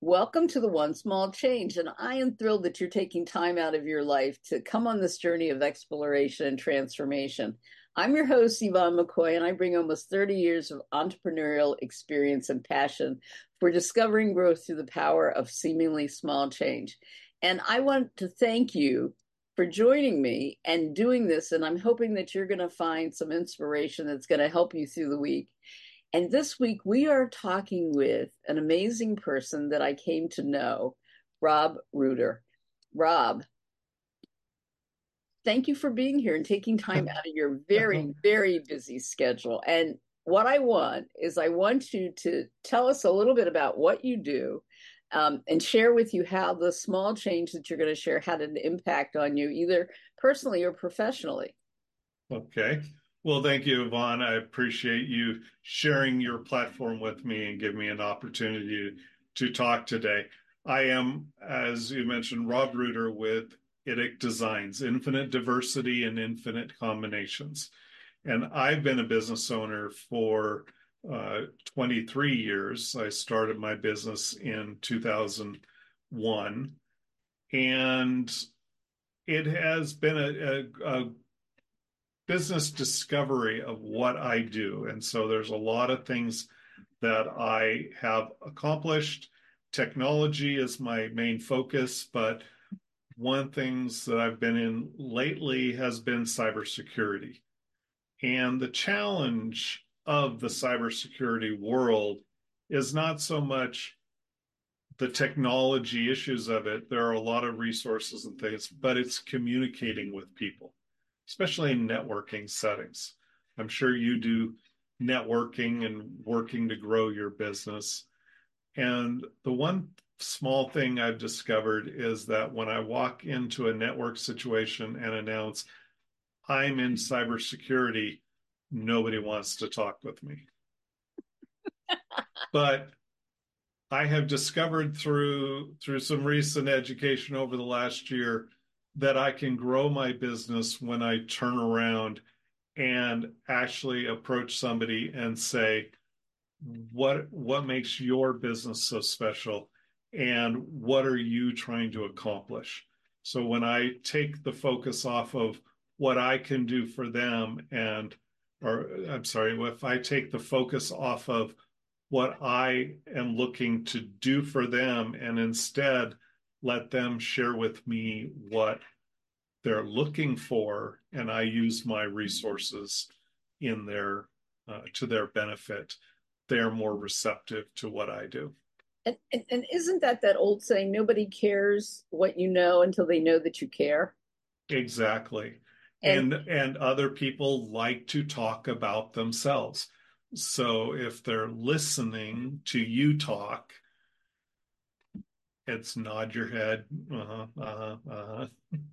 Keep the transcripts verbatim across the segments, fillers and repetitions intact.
Welcome to the One Small Change, and I am thrilled that you're taking time out of your life to come on this journey of exploration and transformation. I'm your host, Yvonne McCoy, and I bring almost thirty years of entrepreneurial experience and passion for discovering growth through the power of seemingly small change. And I want to thank you for joining me and doing this, and I'm hoping that you're going to find some inspiration that's going to help you through the week. And this week we are talking with an amazing person that I came to know, Rob Reuter. Rob, thank you for being here and taking time out of your very, very busy schedule. And what I want is I want you to tell us a little bit about what you do, um, and share with you how the small change that you're going to share had an impact on you, either personally or professionally. Okay. Well, thank you, Yvonne. I appreciate you sharing your platform with me and giving me an opportunity to talk today. I am, as you mentioned, Rob Reuter with IDIC Designs, Infinite Diversity and Infinite Combinations. And I've been a business owner for uh, twenty-three years. I started my business in two thousand one, and it has been a, a, a business discovery of what I do. And so there's a lot of things that I have accomplished. Technology is my main focus, but one things that I've been in lately has been cybersecurity. And the challenge of the cybersecurity world is not so much the technology issues of it. There are a lot of resources and things, but it's communicating with people, especially in networking settings. I'm sure you do networking and working to grow your business. And the one small thing I've discovered is that when I walk into a network situation and announce I'm in cybersecurity, nobody wants to talk with me. But I have discovered through through some recent education over the last year that I can grow my business when I turn around and actually approach somebody and say, what what makes your business so special and what are you trying to accomplish? So when I take the focus off of what I can do for them and or I'm sorry, if I take the focus off of what I am looking to do for them and instead let them share with me what they're looking for, and I use my resources in their uh, to their benefit, they're more receptive to what I do. And, and, and isn't that that old saying, nobody cares what you know until they know that you care? Exactly. And And and other people like to talk about themselves. So if they're listening to you talk, it's nod your head, uh-huh, uh-huh, uh-huh.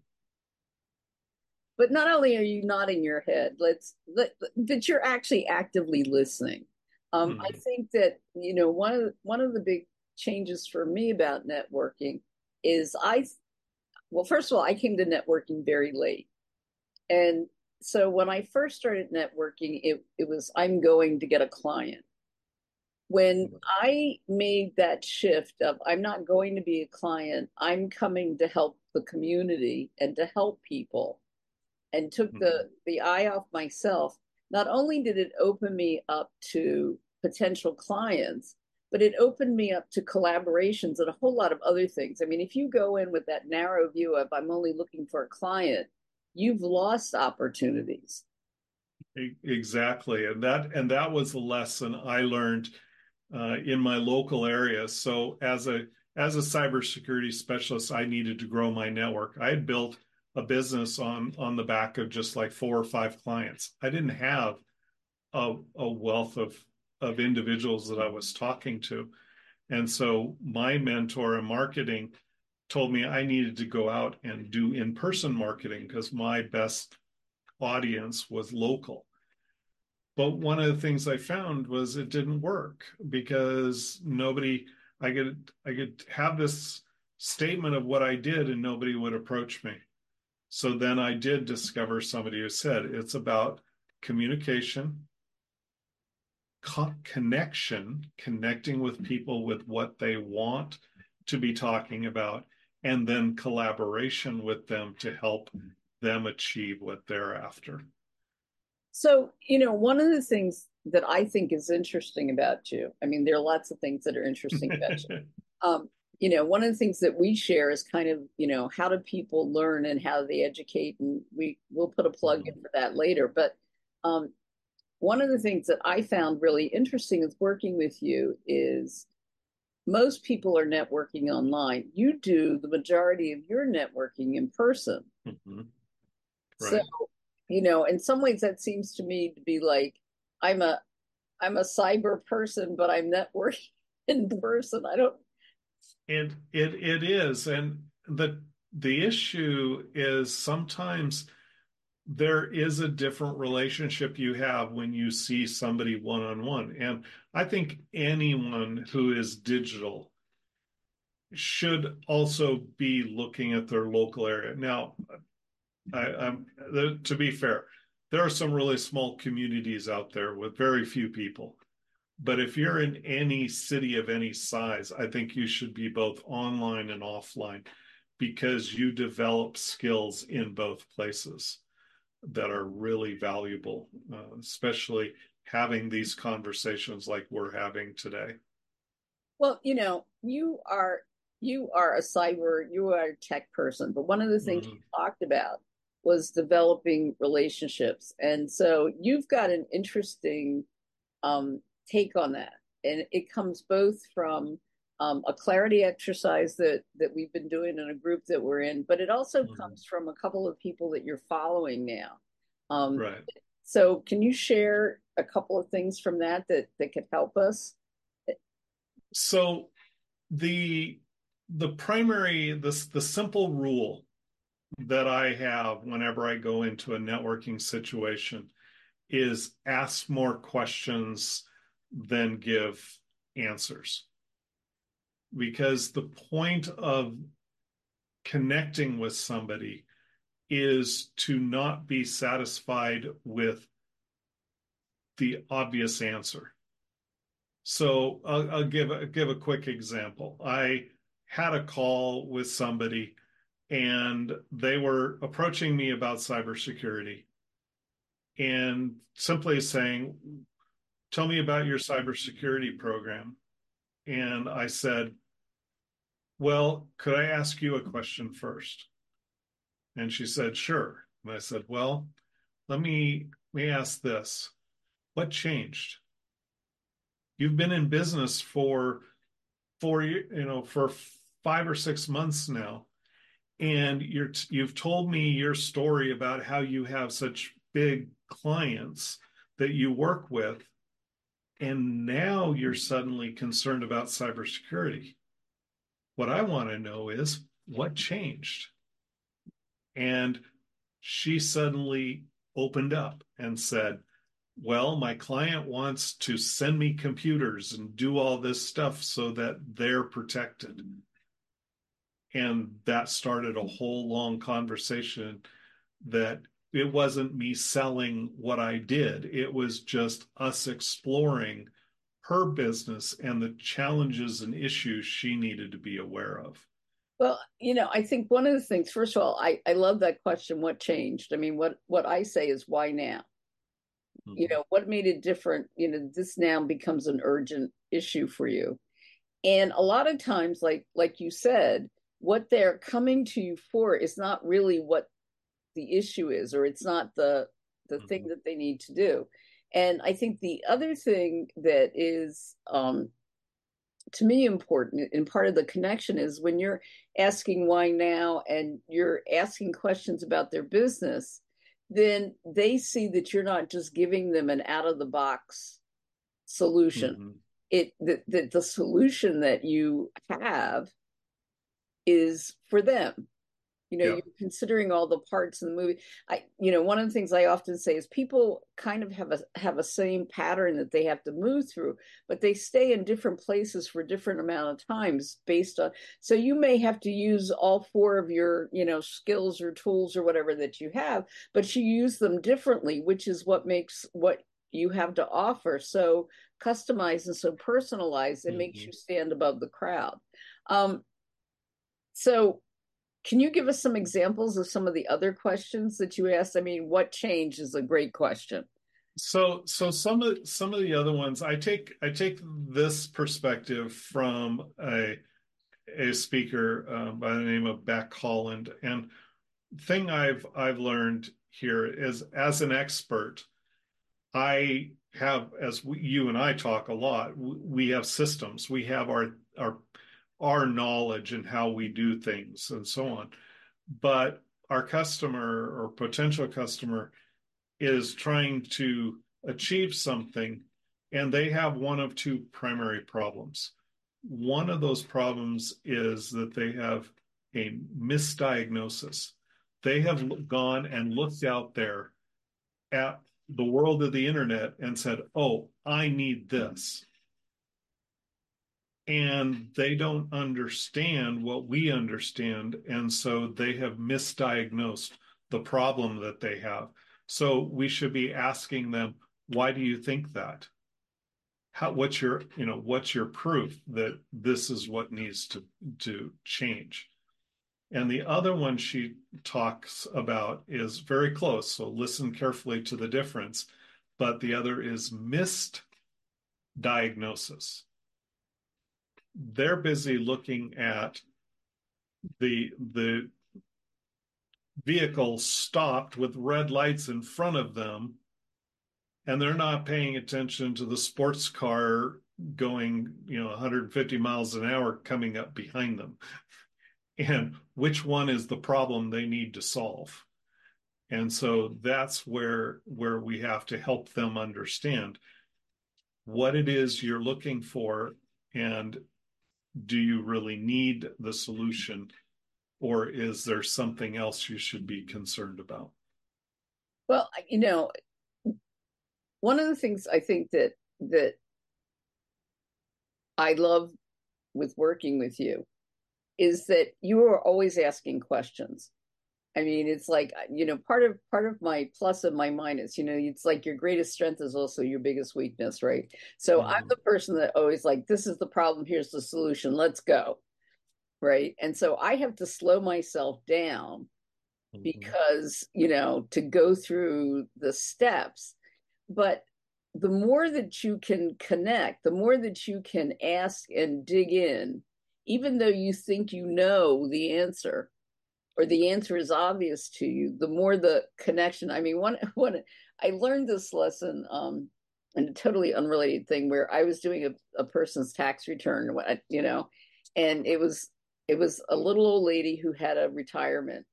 but not only are you nodding your head, let's let, that you're actually actively listening. Um, I Hmm. think that you know one of the, one of the big changes for me about networking is I well, first of all, I came to networking very late, and so when I first started networking, it it was I'm going to get a client. When I made that shift of I'm not going to be a client, I'm coming to help the community and to help people, and took Hmm. the the eye off myself, not only did it open me up to potential clients, but it opened me up to collaborations and a whole lot of other things. I mean, if you go in with that narrow view of I'm only looking for a client, you've lost opportunities. Exactly. And that and that was the lesson I learned uh, in my local area. So as a as a cybersecurity specialist, I needed to grow my network. I had built a business on on the back of just like four or five clients. I didn't have a, a wealth of of individuals that I was talking to. And so my mentor in marketing told me I needed to go out and do in-person marketing because my best audience was local. But one of the things I found was it didn't work because nobody, I could, I could have this statement of what I did and nobody would approach me. So then I did discover somebody who said it's about communication, co- connection, connecting with people with what they want to be talking about, and then collaboration with them to help them achieve what they're after. So, you know, one of the things that I think is interesting about you, I mean, there are lots of things that are interesting about you. Um, you know, one of the things that we share is kind of, you know, how do people learn and how do they educate? And we will put a plug in for that later. But um, one of the things that I found really interesting is working with you is most people are networking online. You do the majority of your networking in person. Mm-hmm. So, Right. you know, in some ways that seems to me to be like I'm a I'm a cyber person, but I'm networking in person. I don't. It it it is, and the the issue is sometimes there is a different relationship you have when you see somebody one on one, and I think anyone who is digital should also be looking at their local area. Now, I, I'm to be fair, there are some really small communities out there with very few people. But if you're in any city of any size, I think you should be both online and offline because you develop skills in both places that are really valuable, uh, especially having these conversations like we're having today. Well, you know, you are you are a cyber, you are a tech person, but one of the things Mm-hmm. you talked about was developing relationships. And so you've got an interesting um, take on that. And it comes both from um, a clarity exercise that that we've been doing in a group that we're in, but it also Mm-hmm. comes from a couple of people that you're following now. Um, Right. so can you share a couple of things from that that that could help us? So the the primary this the simple rule that I have whenever I go into a networking situation is ask more questions than give answers. Because the point of connecting with somebody is to not be satisfied with the obvious answer. So I'll, I'll give a, give a quick example. I had a call with somebody and they were approaching me about cybersecurity and simply saying, tell me about your cybersecurity program. And I said, well, could I ask you a question first? And she said, sure. And I said, well, let me, let me ask this. What changed? You've been in business for four, you know, for five or six months now. And you're, you've told me your story about how you have such big clients that you work with. And now you're suddenly concerned about cybersecurity. What I want to know is what changed? And she suddenly opened up and said, well, my client wants to send me computers and do all this stuff so that they're protected. And that started a whole long conversation that it wasn't me selling what I did. It was just us exploring her business and the challenges and issues she needed to be aware of. Well, you know, I think one of the things, first of all, I, I love that question, what changed? I mean, what what I say is why now? You Mm-hmm. know, what made it different? You know, this now becomes an urgent issue for you. And a lot of times, like like you said, what they're coming to you for is not really what the issue is, or it's not the the thing Mm-hmm. that they need to do. And I think the other thing that is um, to me important and part of the connection is when you're asking why now and you're asking questions about their business, then they see that you're not just giving them an out of the box solution. Mm-hmm. It that the, the solution that you have is for them. You know, Yeah. you're considering all the parts in the movie. I, you know, one of the things I often say is people kind of have a have a same pattern that they have to move through, but they stay in different places for different amount of times based on. So you may have to use all four of your, you know, skills or tools or whatever that you have, but you use them differently, which is what makes what you have to offer so customized and so personalized. It makes Mm-hmm. you stand above the crowd. Um, So can you give us some examples of some of the other questions that you asked? I mean, what changed is a great question. So, so some of some of the other ones, I take I take this perspective from a a speaker um, by the name of Beck Holland, and thing I've I've learned here is as an expert, I have as we, you and I talk a lot. We have systems. We have our our our knowledge and how we do things and so on. But our customer or potential customer is trying to achieve something, and they have one of two primary problems. One of those problems is that they have a misdiagnosis. They have gone and looked out there at the world of the internet and said, oh, I need this. And they don't understand what we understand. And so they have misdiagnosed the problem that they have. So we should be asking them, why do you think that? How, what's your, you know, what's your proof that this is what needs to, to change? And the other one she talks about is very close. So listen carefully to the difference. But the other is missed diagnosis. They're busy looking at the the vehicle stopped with red lights in front of them, and they're not paying attention to the sports car going, you know, one hundred fifty miles an hour coming up behind them, and which one is the problem they need to solve. And so that's where where we have to help them understand what it is you're looking for, and do you really need the solution, or is there something else you should be concerned about? Well, you know, one of the things I think that that I love with working with you is that you are always asking questions. I mean, it's like, you know, part of part of my plus and my minus, you know, it's like your greatest strength is also your biggest weakness, right? So mm-hmm. I'm the person that always like, this is the problem, here's the solution, let's go, right? And so I have to slow myself down mm-hmm. because, you know, to go through the steps. But the more that you can connect, the more that you can ask and dig in, even though you think you know the answer, or the answer is obvious to you, the more the connection. I mean, one, one I learned this lesson um, in a totally unrelated thing where I was doing a, a person's tax return, you know, and it was it was a little old lady who had a retirement.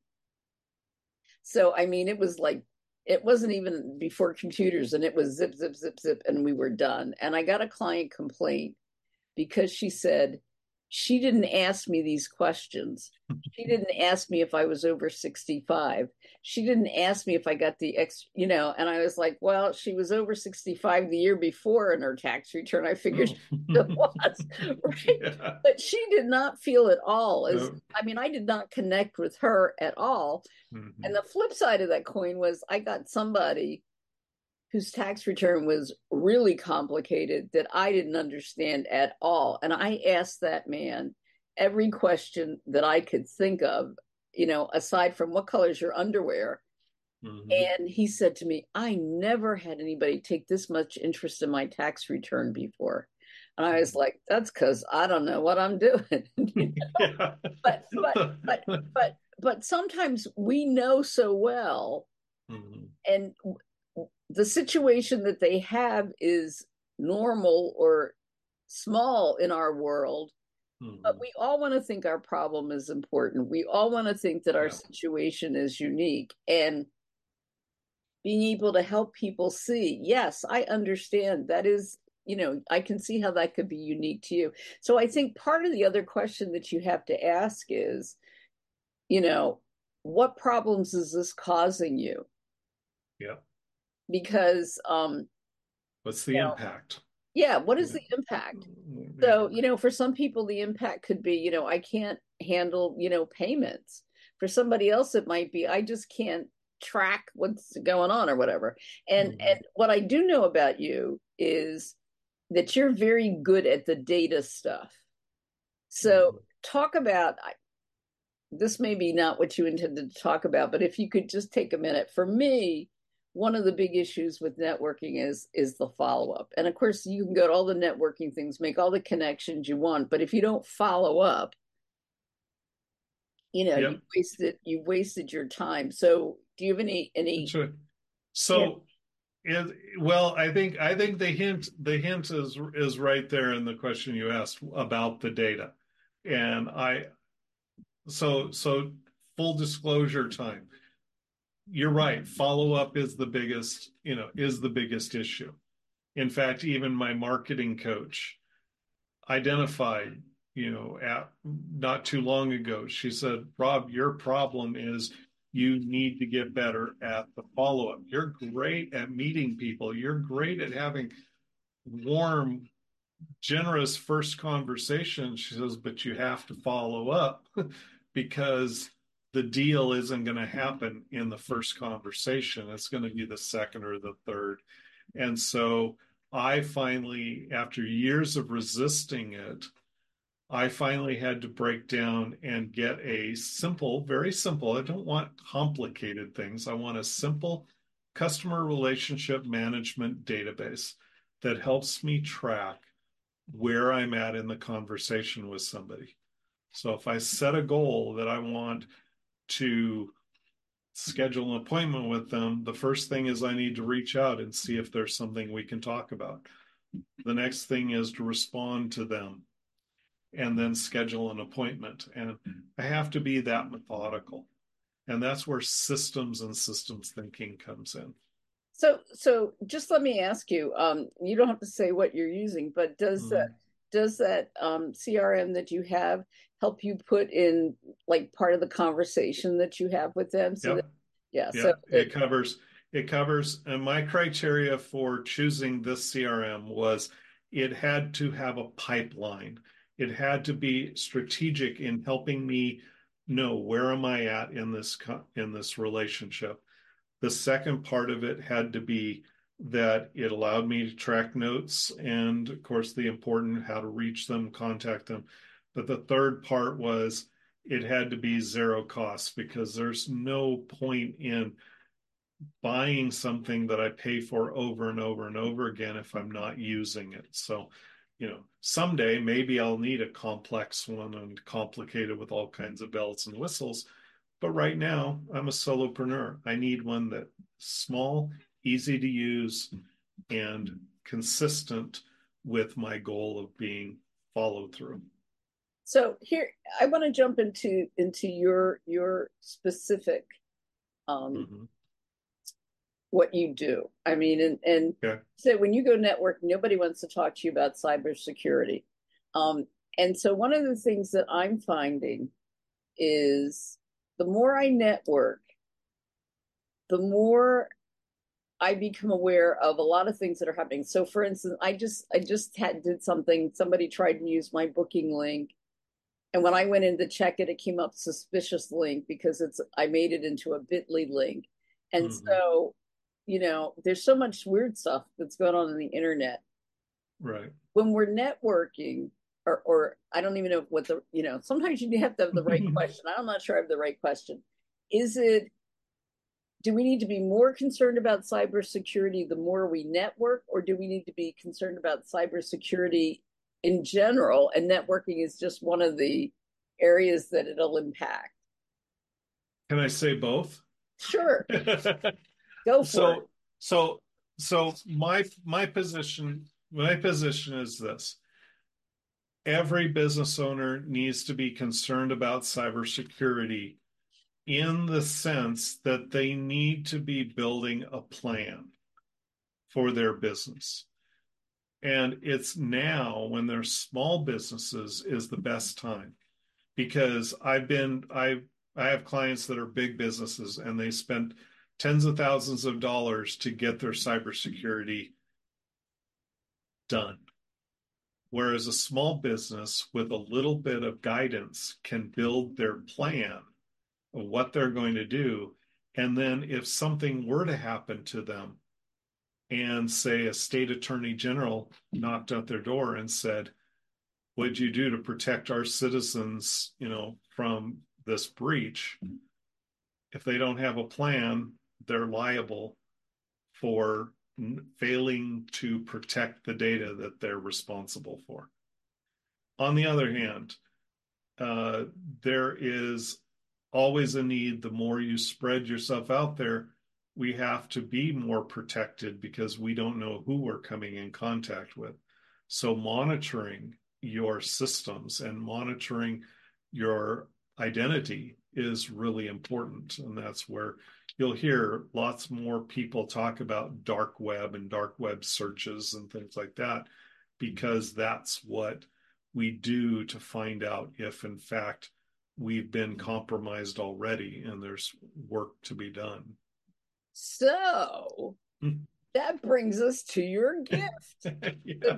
So, I mean, it was like, it wasn't even before computers, and it was zip, zip, zip, zip, and we were done. And I got a client complaint because she said, she didn't ask me these questions. She didn't ask me if I was over sixty-five. She didn't ask me if I got the ex, you know, and I was like, well, she was over sixty-five the year before in her tax return. I figured it was, right? Yeah. But she did not feel at all as, no. I mean, I did not connect with her at all. Mm-hmm. And the flip side of that coin was I got somebody whose tax return was really complicated that I didn't understand at all. And I asked that man every question that I could think of, you know, aside from what color is your underwear? Mm-hmm. And he said to me, I never had anybody take this much interest in my tax return before. And I was like, that's because I don't know what I'm doing. You know? Yeah. But, but, but, but, but sometimes we know so well, mm-hmm. and the situation that they have is normal or small in our world, mm-hmm. but we all want to think our problem is important. We all want to think that our yeah. situation is unique, and being able to help people see, yes, I understand that is, you know, I can see how that could be unique to you. So I think part of the other question that you have to ask is, you know, what problems is this causing you? Yeah. Because um what's the impact? Know, yeah, what is yeah. the impact? Yeah. So, you know, for some people the impact could be, you know, I can't handle, you know, payments. For somebody else it might be, I just can't track what's going on or whatever. And mm-hmm. and what I do know about you is that you're very good at the data stuff. So mm-hmm. talk about this may be not what you intended to talk about, but if you could just take a minute. For me, one of the big issues with networking is is the follow-up. And of course, you can go to all the networking things, make all the connections you want, but if you don't follow up, you know, you Yep. wasted you wasted your time. So do you have any any That's right. yeah. So, it, well, I think I think the hint the hint is is right there in the question you asked about the data, and I so so full disclosure time. You're right. Follow up is the biggest, you know, is the biggest issue. In fact, even my marketing coach identified, you know, at not too long ago, she said, Rob, your problem is you need to get better at the follow up. You're great at meeting people. You're great at having warm, generous first conversation. She says, but you have to follow up because the deal isn't going to happen in the first conversation. It's going to be the second or the third. And so I finally, after years of resisting it, I finally had to break down and get a simple, very simple. I don't want complicated things. I want a simple customer relationship management database that helps me track where I'm at in the conversation with somebody. So if I set a goal that I want to schedule an appointment with them, the first thing is I need to reach out and see if there's something we can talk about. The next thing is to respond to them and then schedule an appointment. And I have to be that methodical. And that's where systems and systems thinking comes in. So so just let me ask you, um, you don't have to say what you're using, but does that Mm-hmm. does that um, C R M that you have help you put in like part of the conversation that you have with them so that Yep. yeah, so Yep. that It covers, it covers, and my criteria for choosing this C R M was it had to have a pipeline. It had to be strategic in helping me know where am I at in this in this relationship. The second part of it had to be that it allowed me to track notes and, of course, the important how to reach them, contact them. But the third part was it had to be zero cost because there's no point in buying something that I pay for over and over and over again if I'm not using it. So, you know, someday maybe I'll need a complex one and complicated with all kinds of bells and whistles. But right now, I'm a solopreneur. I need one that's small, easy to use, and consistent with my goal of being followed through. so here I want to jump into into your your specific um, Mm-hmm. what you do. I mean, and and Okay. so when you go network, nobody wants to talk to you about cybersecurity. Um, and so one of the things that I'm finding is the more I network, the more I become aware of a lot of things that are happening. So for instance, I just I just had did something, somebody tried to use my booking link. And when I went in to check it, it came up suspicious link because it's I made it into a bit dot l y link. And Mm-hmm. so, you know, there's so much weird stuff that's going on in the internet. Right. When we're networking, or or I don't even know what the, you know, sometimes you have to have the right question. I'm not sure I have the right question. Is it do we need to be more concerned about cybersecurity the more we network, or do we need to be concerned about cybersecurity in general? And networking is just one of the areas that it'll impact. Can I say both? Sure, go for it. so so so my my position my position is this. Every business owner needs to be concerned about cybersecurity in the sense that they need to be building a plan for their business. And it's now when they're small businesses is the best time because I've been I I have clients that are big businesses and they spent tens of thousands of dollars to get their cybersecurity done. Whereas a small business with a little bit of guidance can build their plan of what they're going to do. And then if something were to happen to them and say a state attorney general knocked at their door and said, what'd you do to protect our citizens, you know, from this breach, if they don't have a plan, they're liable for failing to protect the data that they're responsible for. On the other hand, uh, there is always a need. The more you spread yourself out there, we have to be more protected because we don't know who we're coming in contact with. So monitoring your systems and monitoring your identity is really important. And that's where you'll hear lots more people talk about dark web and dark web searches and things like that, because that's what we do to find out if, in fact, we've been compromised already and there's work to be done. So that brings us to your gift. Yeah.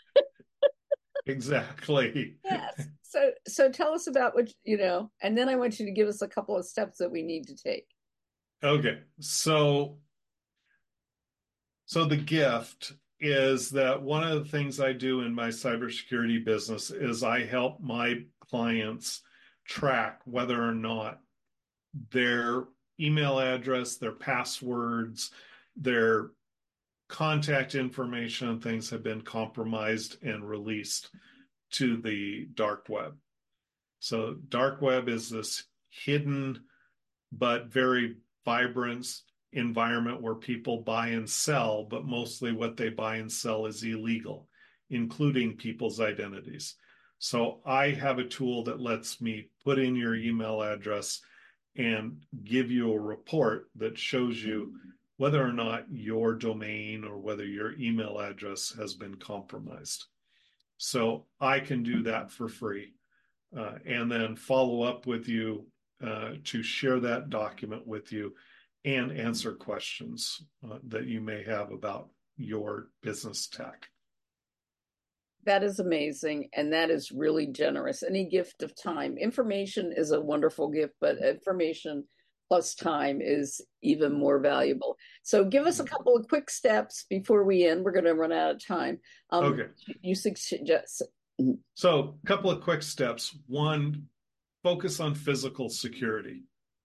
Exactly. Yes. So so tell us about what, you know, and then I want you to give us a couple of steps that we need to take. Okay. So so the gift is that one of the things I do in my cybersecurity business is I help my clients track whether or not their email address, their passwords, their contact information and things have been compromised and released to the dark web. So dark web is this hidden but very vibrant environment where people buy and sell, but mostly what they buy and sell is illegal, including people's identities. So I have a tool that lets me put in your email address and give you a report that shows you whether or not your domain or whether your email address has been compromised. So I can do that for free, uh, and then follow up with you uh, to share that document with you and answer questions uh, that you may have about your business tech. That is amazing. And that is really generous. Any gift of time. Information is a wonderful gift, but information plus time is even more valuable. So give us a couple of quick steps before we end. We're going to run out of time. Um, okay. You suggest. So a couple of quick steps. One, focus on physical security.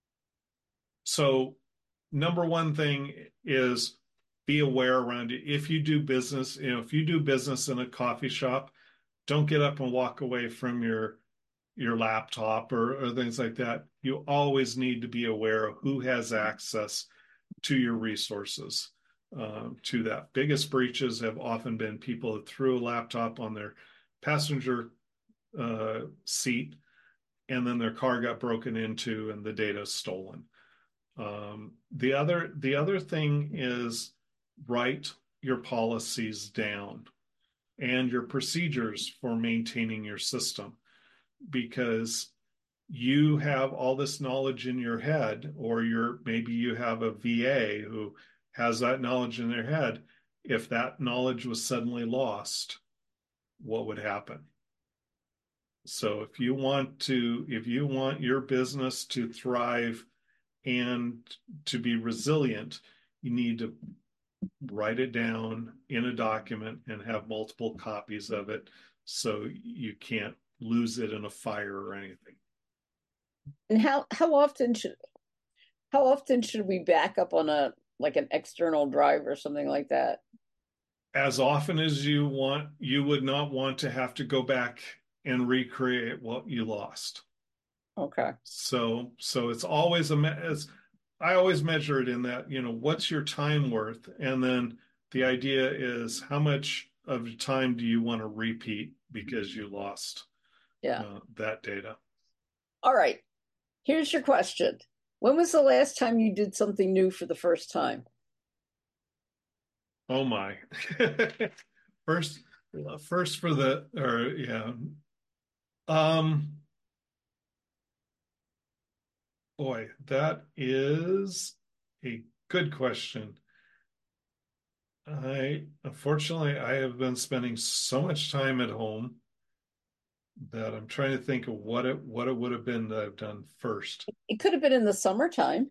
So number one thing is be aware around you. If you do business, you know, if you do business in a coffee shop, don't get up and walk away from your your laptop or, or things like that. You always need to be aware of who has access to your resources. Uh, to that. Biggest breaches have often been people that threw a laptop on their passenger uh, seat, and then their car got broken into and the data stolen. Um, the other the other thing is write your policies down and your procedures for maintaining your system, because you have all this knowledge in your head, or you're maybe you have a V A who has that knowledge in their head. If that knowledge was suddenly lost, what would happen? So if you want to, if you want your business to thrive and to be resilient, you need to write it down in a document and have multiple copies of it so you can't lose it in a fire or anything. And how how often should how often should we back up on a like an external drive or something like that? As often as you want. You would not want to have to go back and recreate what you lost. Okay. So so it's always a it's, I always measure it in that, you know, what's your time worth? And then the idea is how much of your time do you want to repeat because you lost yeah. uh, that data? All right. Here's your question. When was the last time you did something new for the first time? Oh my. first first for the or yeah. Um boy, that is a good question. I unfortunately I have been spending so much time at home that I'm trying to think of what it what it would have been that I've done first. It could have been in the summertime.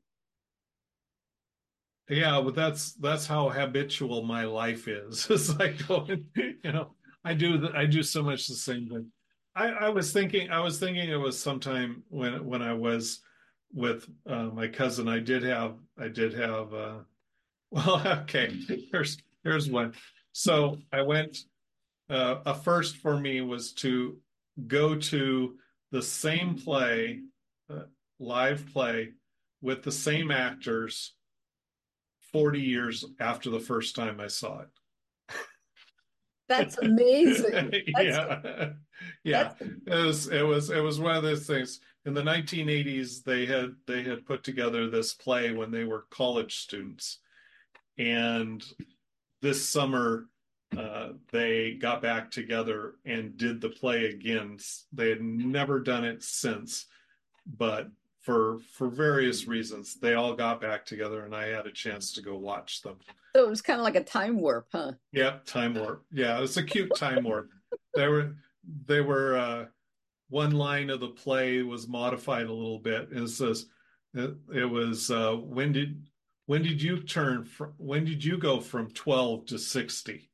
Yeah, but that's that's how habitual my life is. It's like going, you know, I do the, I do so much the same thing. I, I was thinking, I was thinking it was sometime when when I was with uh, my cousin. I did have, I did have. Uh, well, okay. Here's here's one. So I went. Uh, a first for me was to go to the same play, uh, live play, with the same actors forty years after the first time I saw it. That's amazing. That's Yeah. Yeah. that's It was it was it was one of those things. In the nineteen eighties, they had they had put together this play when they were college students. And this summer uh, they got back together and did the play again. They had never done it since, but for for various reasons, they all got back together, and I had a chance to go watch them. so it was kind of like a time warp, huh? Yeah, time warp. Yeah, it was a cute time warp. They were they were uh, one line of the play was modified a little bit. It says it, it was uh, when did when did you turn from when did you go from twelve to sixty?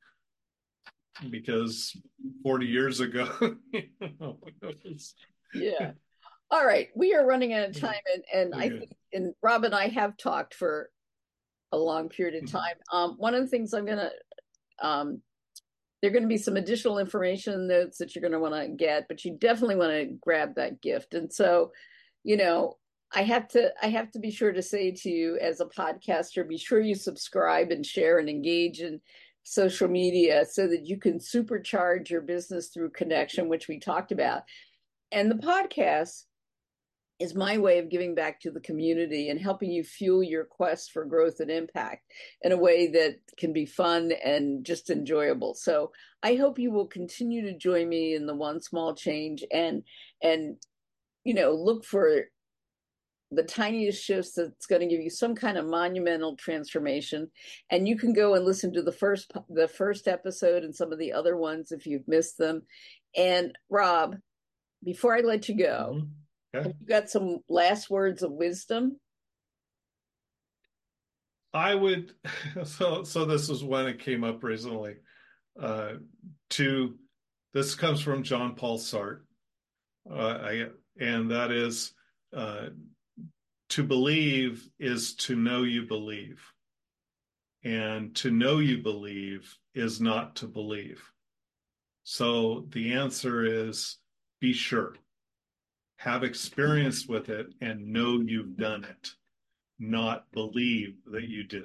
Because forty years ago, you know, it was, Yeah. All right. We are running out of time, and, and I okay. think and Rob and I have talked for a long period of time. Um, one of the things I'm gonna um there are going to be some additional information notes that you're going to want to get, but you definitely want to grab that gift. And so, you know, I have to I have to be sure to say to you as a podcaster, be sure you subscribe and share and engage in social media so that you can supercharge your business through connection, which we talked about. And the podcast is my way of giving back to the community and helping you fuel your quest for growth and impact in a way that can be fun and just enjoyable. So I hope you will continue to join me in the one small change and and you know look for the tiniest shifts that's going to give you some kind of monumental transformation. And you can go and listen to the first the first episode and some of the other ones if you've missed them. And Rob, before I let you go, Mm-hmm. Okay. have you got some last words of wisdom? I would so so this is when it came up recently. Uh, to this comes from John Paul Sartre, uh, I, and that is uh, to believe is to know you believe, and to know you believe is not to believe. So the answer is be sure, have experience with it, and know you've done it, not believe that you did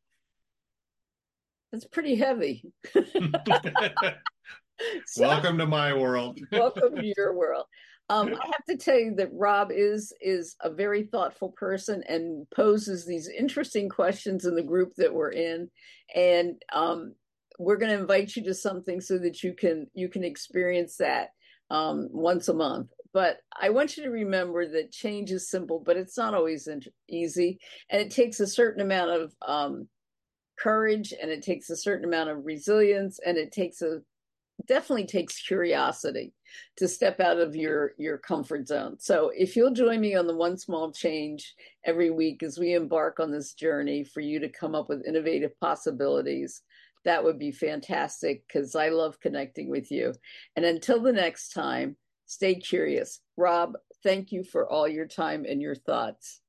It's pretty heavy. it. So Welcome to my world. welcome to your world. Um, I have to tell you that Rob is is a very thoughtful person and poses these interesting questions in the group that we're in, and um, we're going to invite you to something so that you can you can experience that um, once a month. But I want you to remember that change is simple, but it's not always easy, and it takes a certain amount of um, courage, and it takes a certain amount of resilience, and it takes a definitely takes curiosity to step out of your your comfort zone. So if you'll join me on the one small change every week as we embark on this journey for you to come up with innovative possibilities, that would be fantastic because I love connecting with you. And until the next time, stay curious. Rob, thank you for all your time and your thoughts.